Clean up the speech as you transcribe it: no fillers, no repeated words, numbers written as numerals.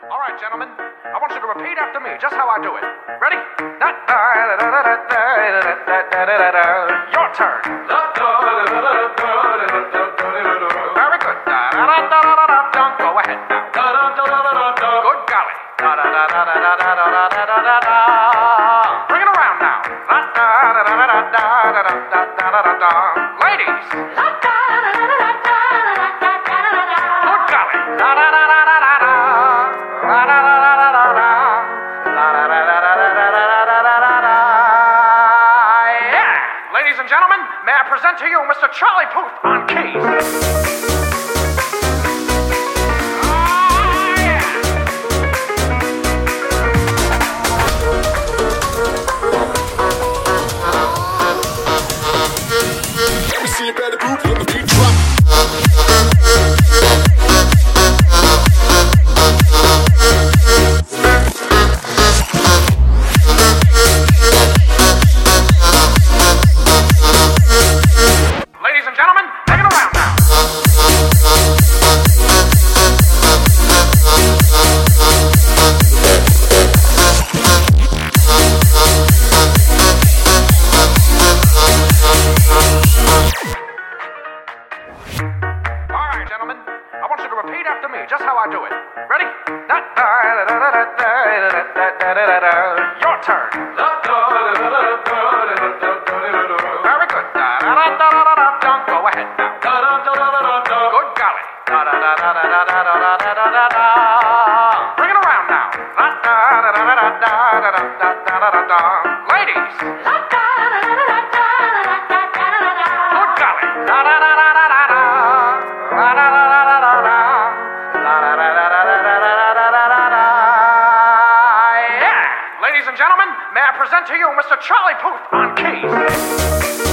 All right, gentlemen, I want you to repeat after me, just how I do it. Ready? Your turn. Very good. Go ahead now. Good golly. Bring it around now. Ladies. Good golly. Yeah. Ladies and gentlemen, may I present to you Mr. Charlie Puth on keys. See you better boot when the beat drop. Ladies and gentlemen, take it around now. All right, gentlemen, I want you to repeat after me, just how I do it. Ready? Your turn. Very good. Go ahead now. Good golly. Bring it around now. Ladies. Good golly. Yeah. Ladies and gentlemen, may I present to you Mr. Charlie Puth on keys.